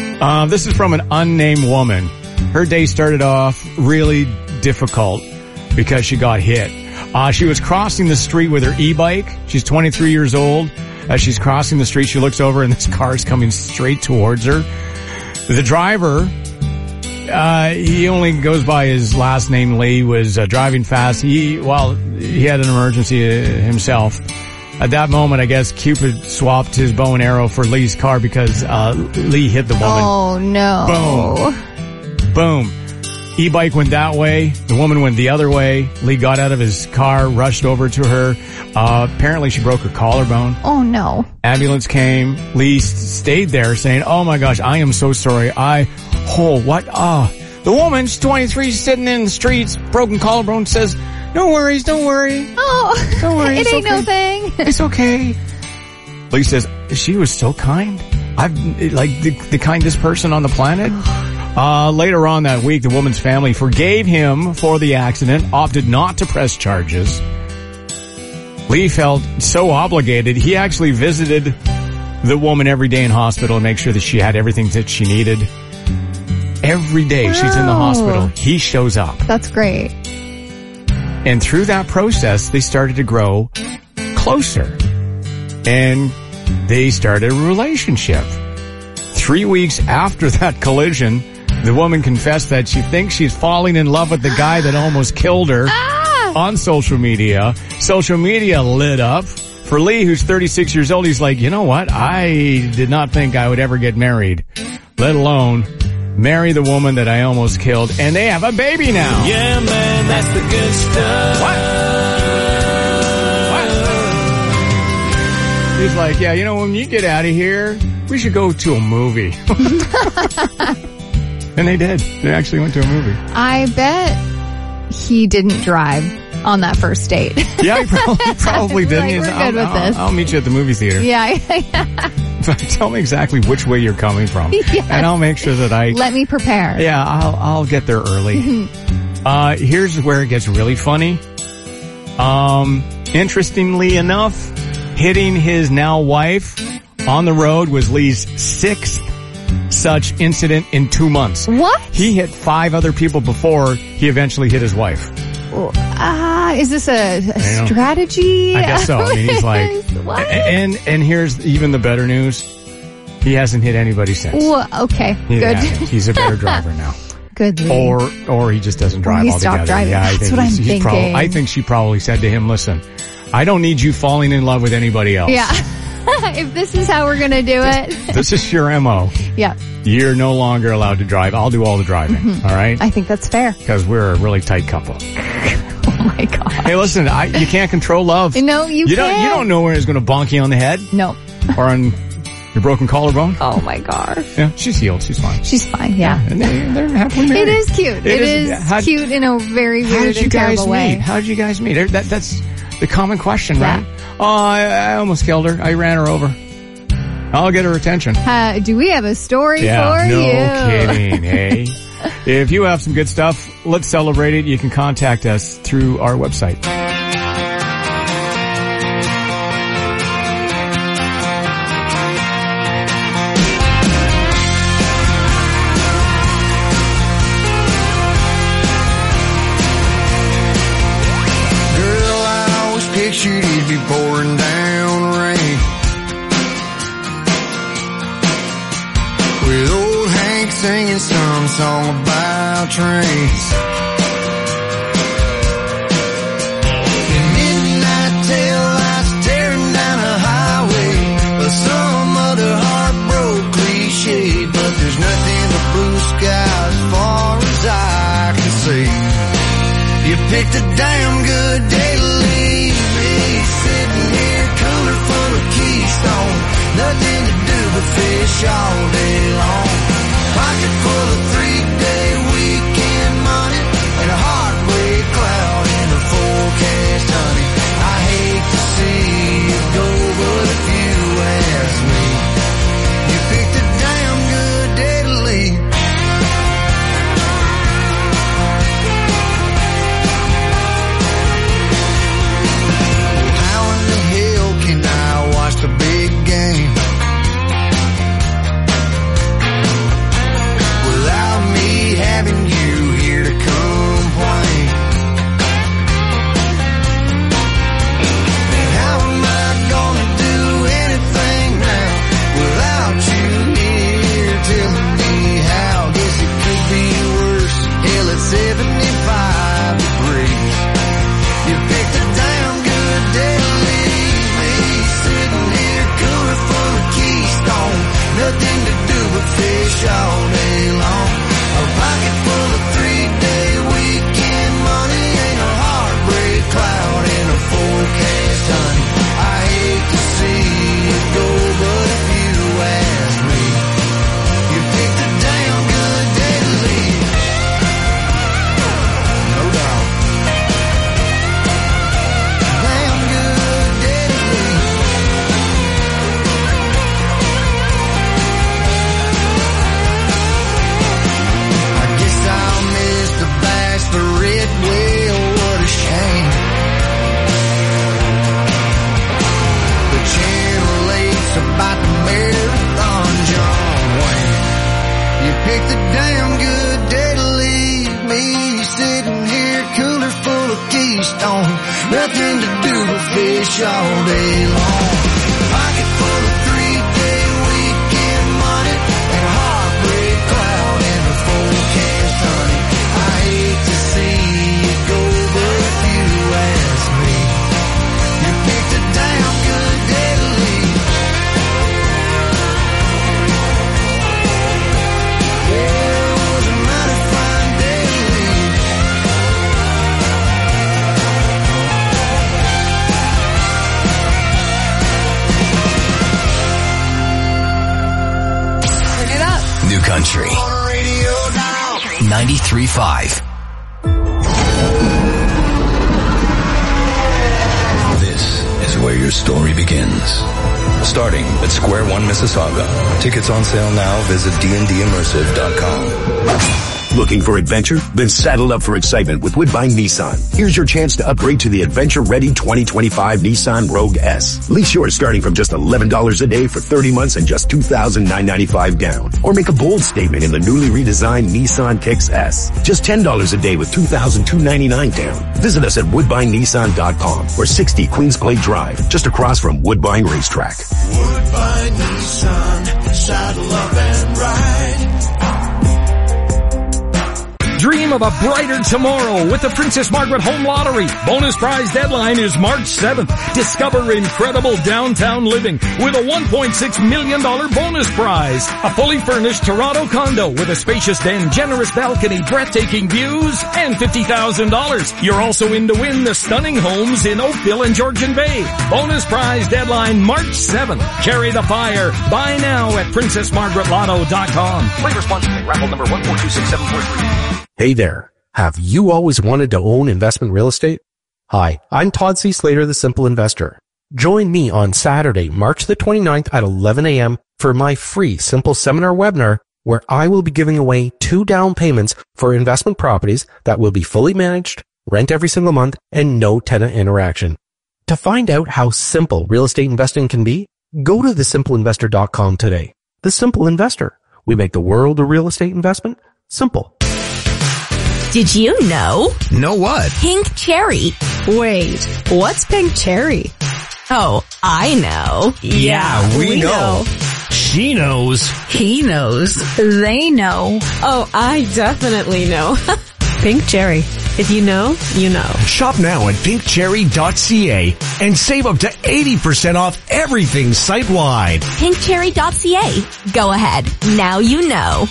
This is from an unnamed woman. Her day started off really difficult. because she got hit. She was crossing the street with her e-bike. She's 23 years old. As she's crossing the street, she looks over and this car is coming straight towards her. The driver, he only goes by his last name, Lee, was driving fast. He had an emergency himself. At that moment, I guess Cupid swapped his bow and arrow for Lee's car because Lee hit the woman. Oh, no. Boom. E-bike went that way. The woman went the other way. Lee got out of his car, rushed over to her. Apparently, she broke her collarbone. Oh, no. Ambulance came. Lee stayed there saying, oh, my gosh, I am so sorry. What? The woman, she's 23, sitting in the streets, broken collarbone, says, no worries, don't worry. Oh, don't worry. It ain't okay. no thing. It's okay. Lee says, she was so kind. I'm like the kindest person on the planet. Later on that week, the woman's family forgave him for the accident, opted not to press charges. Lee felt so obligated, he actually visited the woman every day in hospital to make sure that she had everything that she needed. Every day she's in the hospital, he shows up. That's great. And through that process, they started to grow closer. And they started a relationship. 3 weeks after that collision, the woman confessed that she thinks she's falling in love with the guy that almost killed her on social media. Social media lit up. For Lee, who's 36 years old, he's like, you know what? I did not think I would ever get married, let alone marry the woman that I almost killed. And they have a baby now. Yeah, man, that's the good stuff. What? He's like, yeah, you know, when you get out of here, we should go to a movie. And they did. They actually went to a movie. I bet he didn't drive on that first date. Yeah, he probably didn't. Like, we're good with this. I'll meet you at the movie theater. Yeah. Tell me exactly which way you're coming from. Yes. And I'll make sure that Let me prepare. Yeah, I'll get there early. Here's where it gets really funny. Interestingly enough, hitting his now wife on the road was Lee's 6th such incident in 2 months. What? He hit 5 other people before he eventually hit his wife. Is this a strategy? I guess so. I mean, he's like, what? And here's even the better news. He hasn't hit anybody since. Well, okay, good. He's a better driver now. Good. Lee. Or he just doesn't drive he altogether. Stopped driving. Yeah, That's what I'm thinking. I think she probably said to him, listen, I don't need you falling in love with anybody else. Yeah. If this is how we're going to do it. This is your MO. Yeah. You're no longer allowed to drive. I'll do all the driving. Mm-hmm. All right? I think that's fair. Because we're a really tight couple. Oh my God. Hey, listen, you can't control love. No, you can't. You don't know when it's going to bonk you on the head. No. Or on your broken collarbone. Oh my gosh. Yeah, she's healed. She's fine. She's fine, yeah. And they're happily married. It is cute. It is cute in a very weird and terrible way. How did you guys meet? That's the common question, right? Oh, I almost killed her. I ran her over. I'll get her attention. Do we have a story for you? No kidding, hey? If you have some good stuff, let's celebrate it. You can contact us through our website. Girl, I always pictured it'd be pouring down rain, with old Hank singing some song about trains. In midnight taillights tearing down a highway, or some other heartbroken cliche, but there's nothing but blue sky as far as I can see. You picked a damn good day to leave me, sitting here cooler full of Keystone, nothing to do but fish all day long. Pocket full of 3-day weekend money and a heartbreak cloud in the forecast, honey. I hate to see you go, but if you ask me, you picked a damn good day to leave. How in the hell can I watch the big game fish all day long. A pocket full of 3-day weekend money ain't a heartbreak cloud in a forecast, honey. I hate to see it go, but if you ask me, you picked a damn good day to leave. No doubt. Damn good day to leave. I guess I'll miss the bass, the red whale, what a shame. The Channel 8's about the marathon, John Wayne. You picked a damn good day to leave me sitting here, cooler full of Keystone. Nothing to do but fish all day long. Pocket full of 3-day weekend money and a heartbreak cloud in the forecast, honey. I hate to see it go, but if you ask me, you picked a damn good day to leave. Yeah, it was a mighty fine day to leave. Turn it up. New Country 93.5. This is where your story begins. Starting at Square One, Mississauga. Tickets on sale now. Visit dndimmersive.com. Looking for adventure? Then saddle up for excitement with Woodbine Nissan. Here's your chance to upgrade to the adventure-ready 2025 Nissan Rogue S. Lease yours starting from just $11 a day for 30 months and just $2,995 down. Or make a bold statement in the newly redesigned Nissan Kicks S. Just $10 a day with $2,299 down. Visit us at WoodbineNissan.com or 60 Queens Plate Drive, just across from Woodbine Racetrack. Woodbine Nissan, saddle up and ride. Dream of a brighter tomorrow with the Princess Margaret Home Lottery. Bonus prize deadline is March 7th. Discover incredible downtown living with a $1.6 million bonus prize. A fully furnished Toronto condo with a spacious den, generous balcony, breathtaking views, and $50,000. You're also in to win the stunning homes in Oakville and Georgian Bay. Bonus prize deadline March 7th. Carry the fire. Buy now at PrincessMargaretLotto.com. Play responsibly. Raffle number 1426743. Hey there. Have you always wanted to own investment real estate? Hi, I'm Todd C. Slater, the Simple Investor. Join me on Saturday, March the 29th at 11 a.m. for my free Simple Seminar webinar where I will be giving away 2 down payments for investment properties that will be fully managed, rent every single month, and no tenant interaction. To find out how simple real estate investing can be, go to thesimpleinvestor.com today. The Simple Investor. We make the world of real estate investment simple. Did you know? Know what? Pink cherry. Wait, what's pink cherry? Oh, I know. Yeah, we know. She knows. He knows. They know. Oh, I definitely know. Pink cherry. If you know, you know. Shop now at pinkcherry.ca and save up to 80% off everything site-wide. Pinkcherry.ca. Go ahead. Now you know.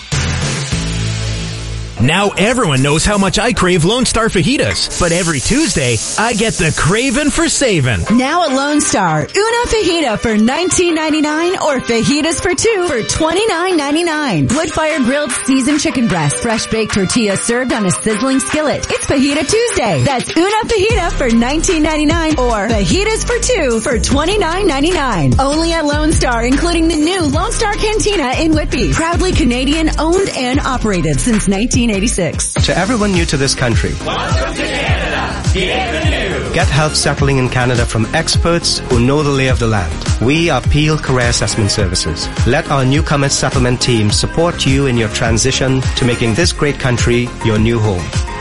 Now everyone knows how much I crave Lone Star fajitas, but every Tuesday, I get the craving for saving. Now at Lone Star, una fajita for $19.99 or fajitas for 2 for $29.99. Wood-fire grilled seasoned chicken breast, fresh baked tortillas served on a sizzling skillet. It's Fajita Tuesday. That's una fajita for $19.99 or fajitas for 2 for $29.99. Only at Lone Star, including the new Lone Star Cantina in Whitby. Proudly Canadian owned and operated since 1986. To everyone new to this country, Welcome to Canada. Bienvenue. Get help settling in Canada from experts who know the lay of the land. We are Peel Career Assessment Services. Let our newcomer settlement team support you in your transition to making this great country your new home.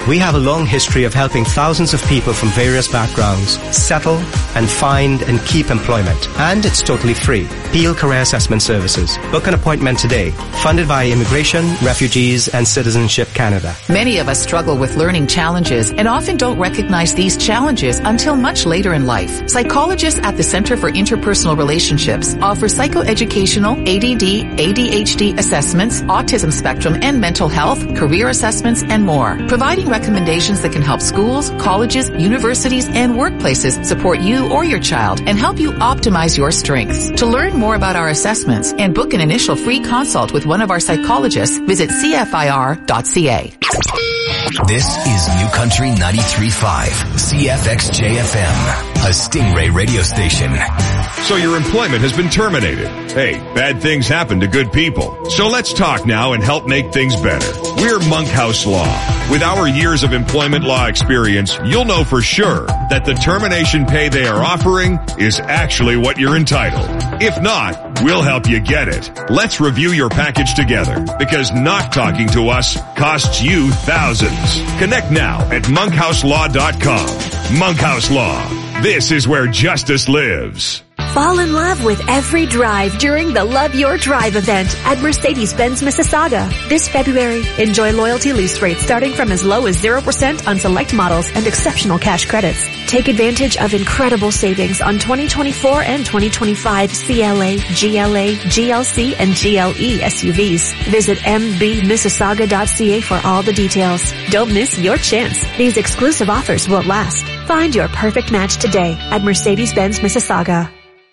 We have a long history of helping thousands of people from various backgrounds settle and find and keep employment. And it's totally free. Peel Career Assessment Services. Book an appointment today. Funded by Immigration, Refugees and Citizenship Canada. Many of us struggle with learning challenges and often don't recognize these challenges until much later in life. Psychologists at the Center for Interpersonal Relationships offer psychoeducational, ADD, ADHD assessments, autism spectrum and mental health, career assessments, and more, providing recommendations that can help schools, colleges, universities, and workplaces support you or your child and help you optimize your strengths. To learn more about our assessments and book an initial free consult with one of our psychologists, visit cfir.ca. This is New Country 93.5, CFXJFM, a Stingray radio station. So your employment has been terminated. Hey, bad things happen to good people. So let's talk now and help make things better. We're Monkhouse Law. With our years of employment law experience, you'll know for sure that the termination pay they are offering is actually what you're entitled. If not, we'll help you get it. Let's review your package together, because not talking to us costs you thousands. Connect now at monkhouselaw.com. Monkhouse Law. This is where justice lives. Fall in love with every drive during the Love Your Drive event at Mercedes-Benz Mississauga. This February, enjoy loyalty lease rates starting from as low as 0% on select models and exceptional cash credits. Take advantage of incredible savings on 2024 and 2025 CLA, GLA, GLC, and GLE SUVs. Visit mbmississauga.ca for all the details. Don't miss your chance. These exclusive offers won't last. Find your perfect match today at Mercedes-Benz Mississauga.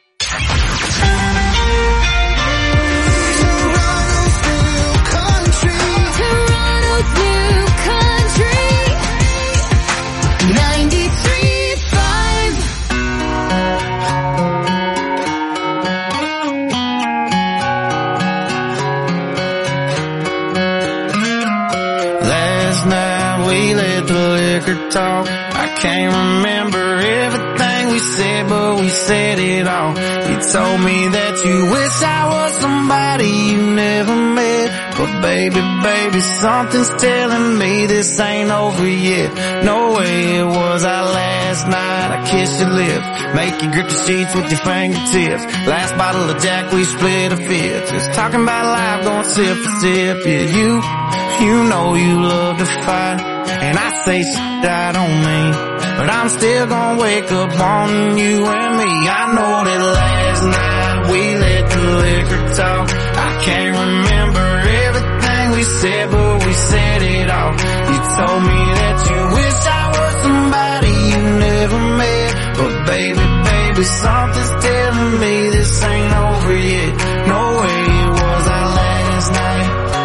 Talk. I can't remember everything we said, but we said it all. You told me that you wish I was somebody you never met. But baby, something's telling me this ain't over yet. No way it was our last night. I kissed your lips, make you grip the sheets with your fingertips. Last bottle of Jack, we split a fifth. Just talking about life, going sip for sip. Yeah, you know you love to fight. And I say shit I don't mean, but I'm still gonna wake up wanting you and me. I know that last night we let the liquor talk. I can't remember everything we said, but we said it all. You told me that you wish I was somebody you never met. But baby, something's telling me this ain't over yet. No way it was our last night.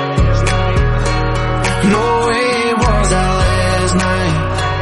No way it was our last night.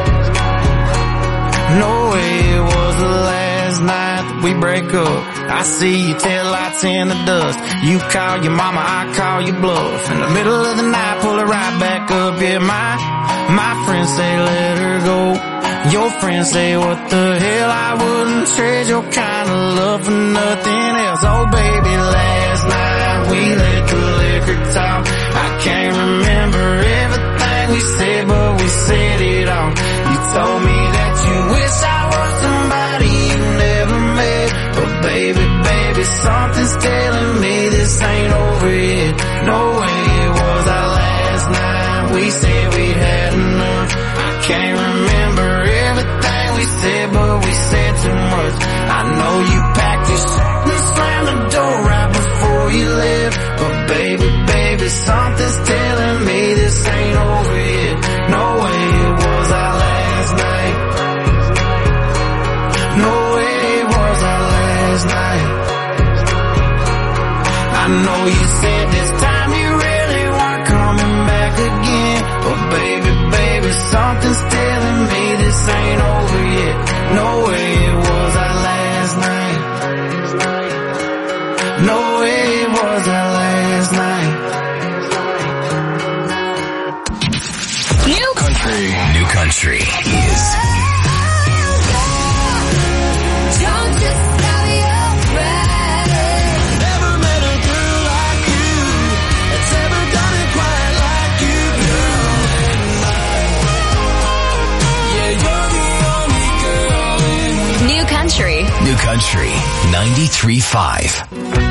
No way it was the last night that we break up. I see your taillights in the dust. You call your mama, I call your bluff. In the middle of the night, pull her right back up. Yeah, my friends say let her go. Your friends say what the hell, I wouldn't trade your kind of love for nothing else. Oh baby, last night we let the liquor talk. I can't remember everything we said, but we said it all. You told me that you wish I was somebody you never met. But baby, something's telling me this ain't over yet. No way it was our last night. We said we'd had enough. I can't remember everything we said, but we said too much. I know you packed your shit and slammed the door right before you left. But baby, something's telling me this ain't over yet. No way it was our last night. No way it was our last night. I know you said this time you really weren't coming back again. But baby, something's telling me this ain't over yet. No way it was our last night. No way it was our last night. New Country is New Country 93.5.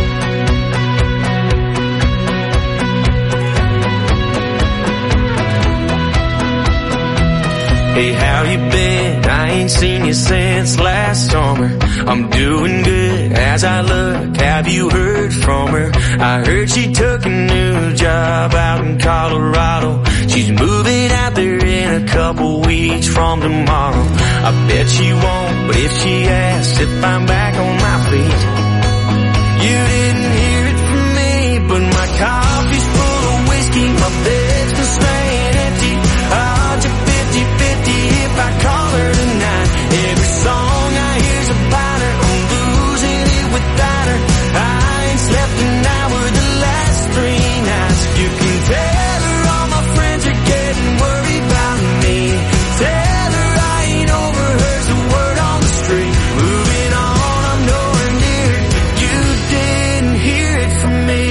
Hey, how you been? I ain't seen you since last summer. I'm doing good as I look. Have you heard from her? I heard she took a new job out in Colorado. She's moving out there in a couple weeks from tomorrow. I bet she won't, but if she asks if I'm back on my feet, you didn't hear it from me, but my coffee's full of whiskey, my bed's been staying empty. Odds are 50-50 if I call her tonight. Every song I hear's about her, I'm losing it without her. I ain't slept an hour the last 3 nights. You can tell her all my friends are getting worried about me. Tell her I ain't over her's the word on the street. Moving on, I'm nowhere near it, but you didn't hear it from me.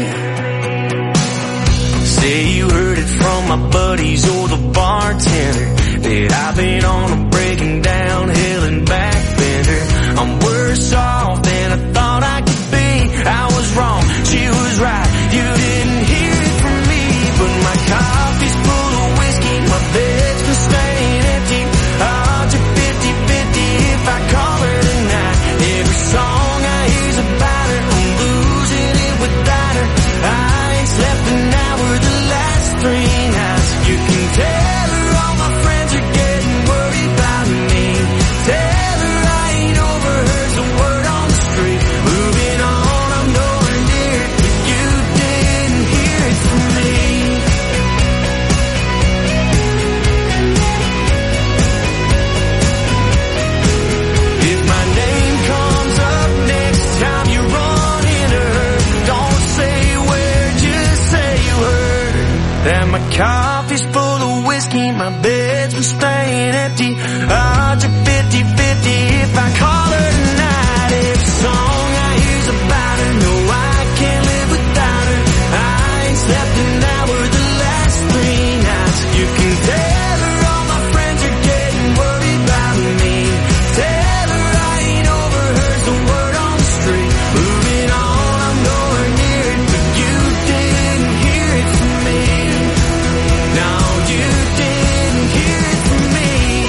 Say you heard it from my buddies or the bartender that I've been on a breaking down hill and back bender. I'm worse off than I thought I could be. I was wrong, she was right. You didn't hear it from me, but my coffee's full of whiskey, my bed's been staying empty. Odds are 50-50 if I call her tonight. Every song I hear's about her, I'm losing it without her. I ain't slept an hour the last 3 nights. You can tell her all my friends are getting worried about me. Tell her I ain't over her's a word on the street. Moving on, I'm nowhere near it, but you didn't hear it from me. If my name comes up next time you run into her, don't say where, just say you heard that my coffee's full of whiskey, my bed's been staying empty. Odds are 50-50 if I call her tonight. Every song I hear's about her, no, I can't live without her. I ain't slept an hour the last 3 nights. You can tell her all my friends are getting worried about me. Tell her I ain't over her's the word on the street. Moving on, I'm nowhere near it, but you didn't hear it from me. No, you didn't hear it from me.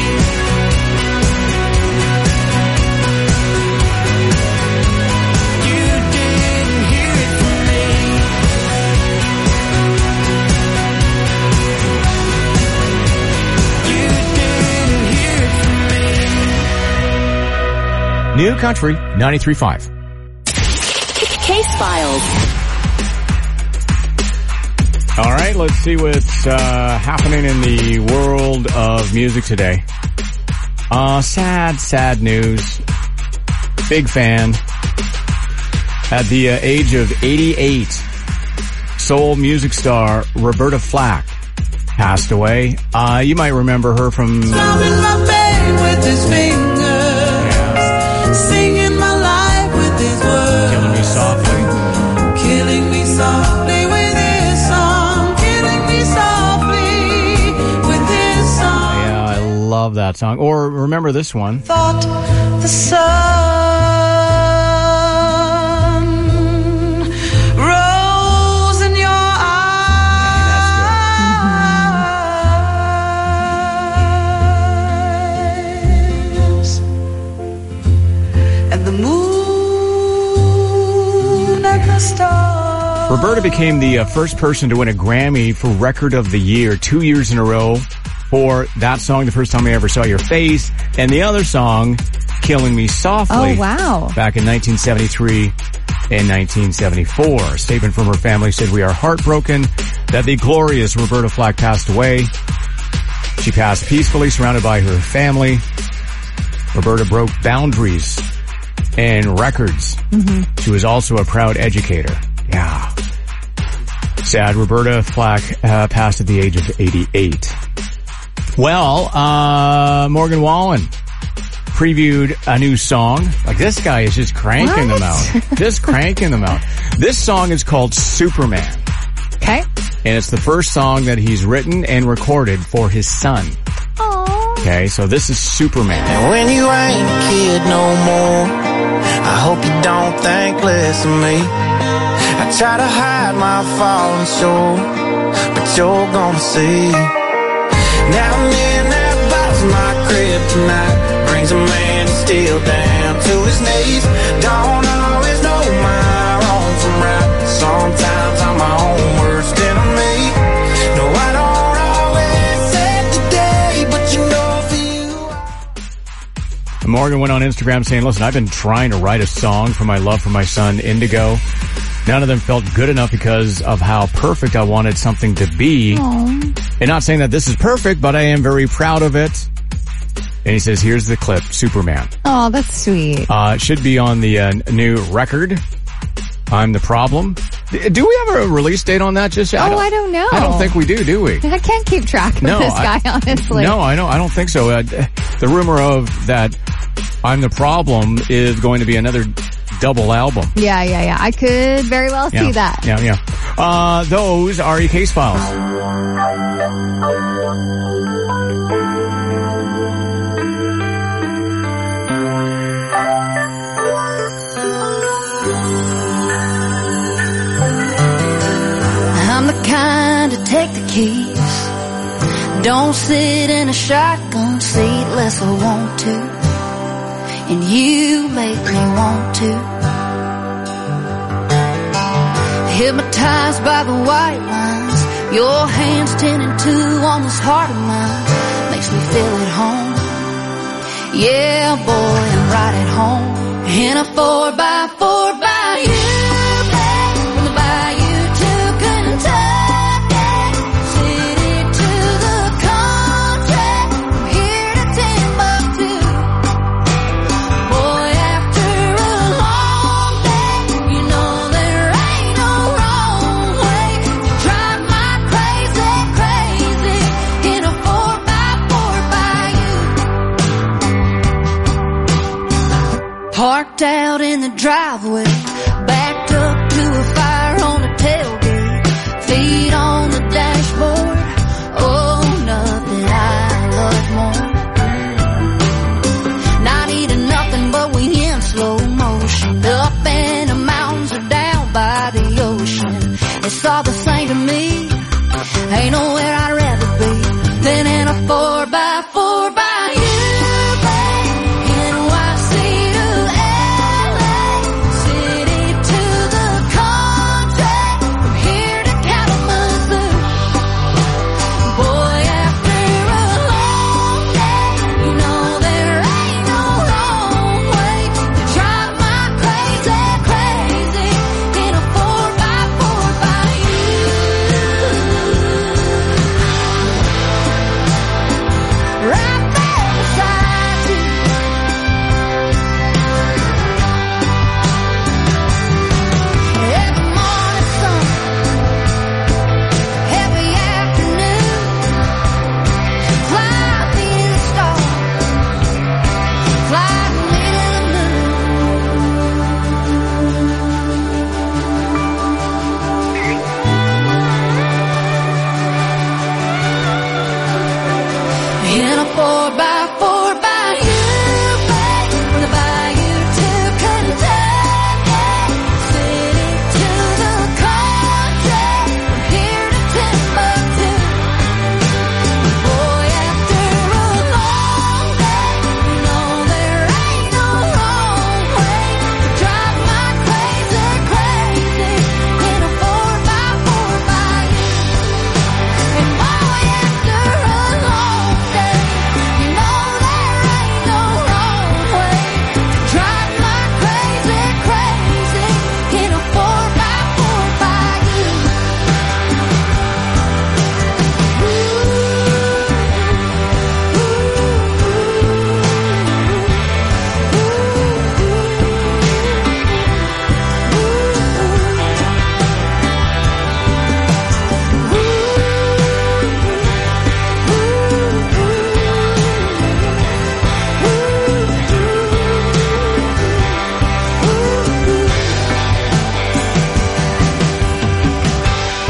You didn't hear it from me. You didn't hear it from me. New Country 93.5. Case Files. All right, let's see what's happening in the world of music today. Sad news. Big fan. At the age of 88, soul music star Roberta Flack passed away. You might remember her from... Stopping my bed with his fingers, singing my life with his words, Killing Me Softly. Killing me softly with his song, killing me softly with his song. Yeah, I love that song. Or remember this one. Thought the sun rose in your eyes, and the moon and the stars. Roberta became the first person to win a Grammy for Record of the Year 2 years in a row for that song, The First Time I Ever Saw Your Face, and the other song, Killing Me Softly. Oh, wow. Back in 1973 and 1974. A statement from her family said, "We are heartbroken that the glorious Roberta Flack passed away. She passed peacefully, surrounded by her family. Roberta broke boundaries and records. She was also a proud educator." Yeah. Sad. Roberta Flack passed at the age of 88. Well, Morgan Wallen previewed a new song. Like, this guy is just cranking them out. Just cranking them out. This song is called Superman. Okay. And it's the first song that he's written and recorded for his son. Aww. Okay, so this is Superman. And when you ain't a kid no more, I hope you don't think less of me. I try to hide my falling soul, but you're gonna see. Now and then that bottle's my kryptonite, brings a man still down to his knees. Don't always know my wrong from right, sometimes I'm my own worst enemy. No, I don't always set the day, but you know for you. Morgan went on Instagram saying, listen, I've been trying to write a song for my love for my son, Indigo. None of them felt good enough because of how perfect I wanted something to be. Aww. And not saying that this is perfect, but I am very proud of it. And he says, here's the clip, Superman. Oh, that's sweet. Should be on the new record, I'm the Problem. Do we have a release date on that just yet? I don't know. I don't think we do we? I can't keep track of this guy, honestly. No, I don't think so. The rumor of that I'm the Problem is going to be another double album. Yeah. I could very well see that. Yeah. Those are your case files. I'm the kind to take the keys, don't sit in a shotgun seat unless I want to, and you make me want to. Hypnotized by the white lines, your hands 10 and 2 on this heart of mine, makes me feel at home. Yeah, boy, I'm right at home in a 4x4 by you. Parked out in the driveway, backed up to a fire on the tailgate, feet on the dashboard. Oh, nothing I love more. Not eating nothing but we in slow motion, up in the mountains or down by the ocean. It's all the same to me, ain't nowhere I'd rather be than in a 4x4 by you.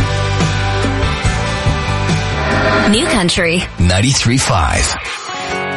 New Country 93.5.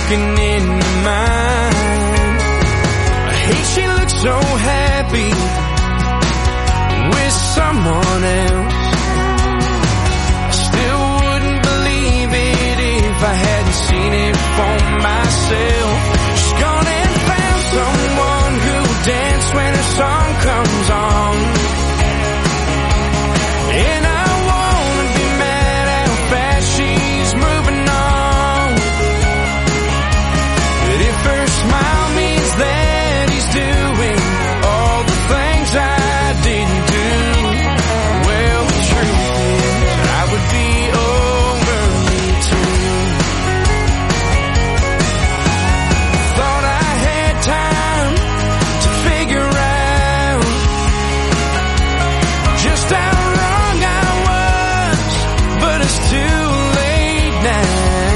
looking into mine. Hey, she looks so happy with someone else. I still wouldn't believe it if I hadn't seen it for myself. She's gone and found someone who'll dance when her song comes on. And I wanna be mad how fast she's moving on. But if her smile means that he's doing all the things I didn't do, well, the truth is I would be over me too. Thought I had time to figure out just how wrong I was, but it's too late now.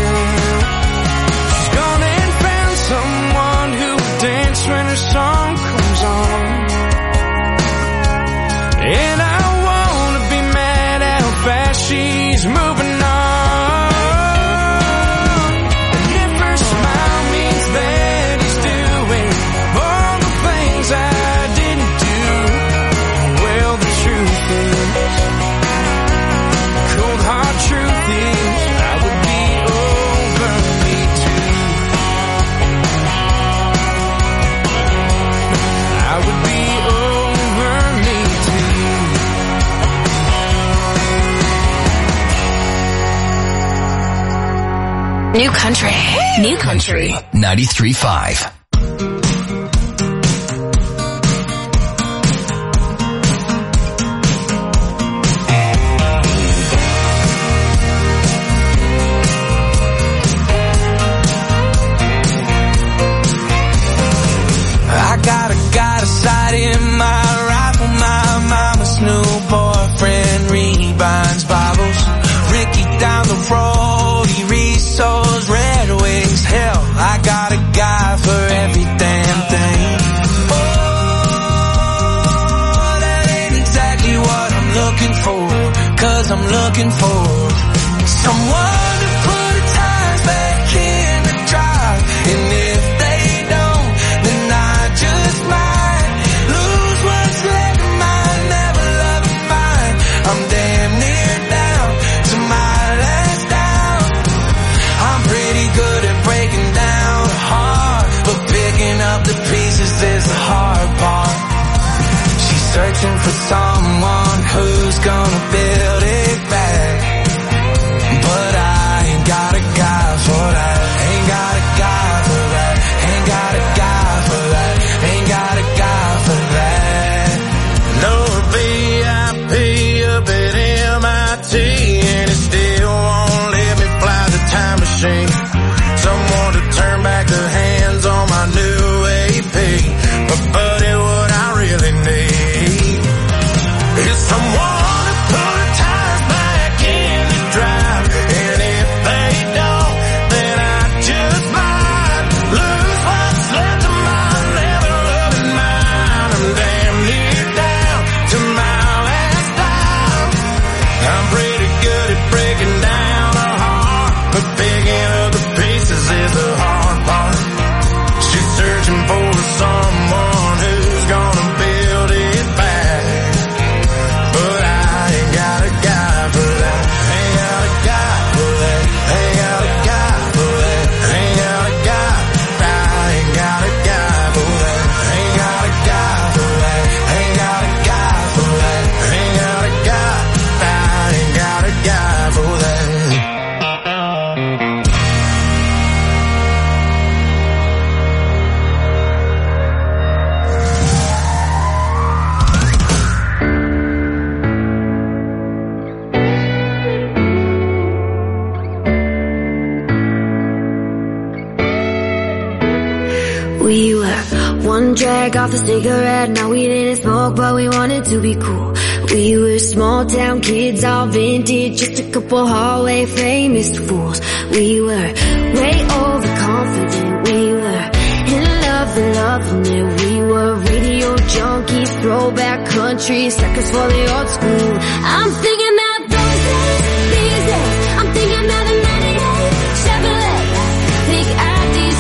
She's gone and found someone who'll dance when her song comes on. And I wanna be mad how fast she's moving on. And if her smile means that he's doing all the things I didn't do, well, the truth is, cold hard truth is, I would be over me too. I would be over me too. New country. New country. 93.5. I got a sight in my rifle. My mama's new boyfriend rebinds Bibles. Ricky down the road, he resows Red Wings. Hell, I got a guy for every damn thing. Oh, that ain't exactly what I'm looking for, 'cause I'm looking for someone to put the tires back in the drive. And if they don't, then I just might lose what's left of mine, never love of mine. I'm damn near down to my last down. I'm pretty good at breaking down a heart, but picking up the pieces is the hard part. She's searching for someone who's gonna build it back, but I ain't got a guy for that. Ain't got a guy for that. Ain't got a guy for that. Ain't got a guy for that. No VIP up at MIT, and it still won't let me fly the time machine. Someone to turn back the hands on my new AP. But buddy, what I really need is someone to put the tires back in the drive. And if they don't, then I just might lose what's left of my never loving mine. I'm damn near down to my last dime. I'm pretty good at breaking down a heart, but picking up the pieces is the hard part. She's searching for someone who's gonna build it back, but I ain't got a guy for that. Ain't got a guy for that. Ain't got a guy for that. Ain't got a guy. I ain't got a guy for that. Ain't got a guy for that. Ain't got a guy for that. Ain't got a guy. I ain't got a guy for that. We were one drag off a cigarette, now we didn't smoke, but we wanted to be cool. We were small town kids, all vintage, just a couple hallway famous fools. We were way overconfident, we were in love and loving it. We were radio junkies, throwback country, suckers for the old school. I'm thinking that those days, these days, I'm thinking that the 98 Chevrolet, big IDs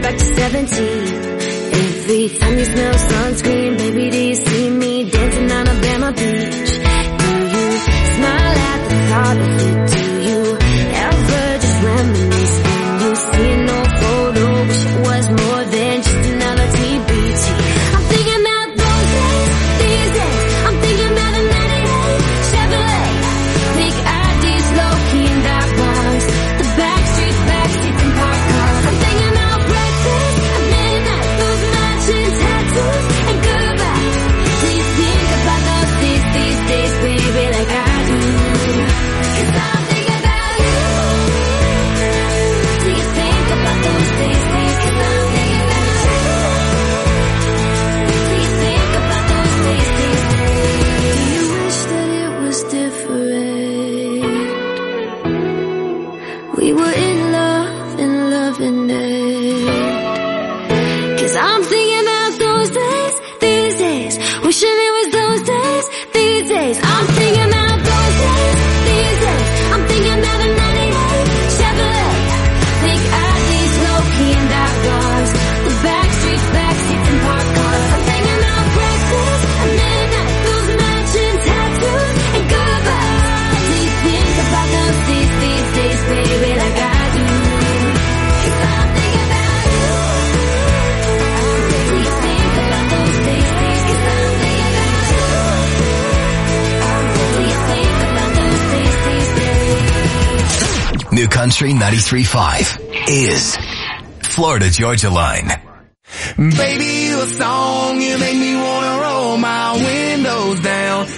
back to 17. Every time you smell sunscreen, baby, do you see me dancing on Alabama Beach? Do you smile at the thought of it? Do you ever just reminisce when you see an old photo? Wish it was more than just another TBT. I'm thinking about those days, these days. I'm thinking about a 98 Chevrolet. Big IDs, low-key and dark bars. The backstreets, backseats and park cars. I'm thinking about breakfast at midnight, those matching tattoos and goodbyes. Do you think about those days, baby, like I do? 'Cause I'm thinking about you. Do you think about those days? 'Cause I'm thinking about you. Do you think about those days? Do you wish that it was different? We were in love and loving it. 'Cause I'm thinking about those days, these days. Wishing it was those days, these days. I'm thinking about those days, these days. I'm thinking about a 98 Chevrolet. Big IDs, low-key and dark bars. The backstreets, backseats and park cars. I'm thinking about breakfast at midnight, those matching tattoos and goodbyes. Do you think about those days, baby, like I do? 'Cause I'm thinking about you. Do you think about those days? 'Cause I'm thinking about you. Do you think about those days, New Country 93.5 is Florida Georgia Line. Baby, you a song, you make me wanna roll my windows down.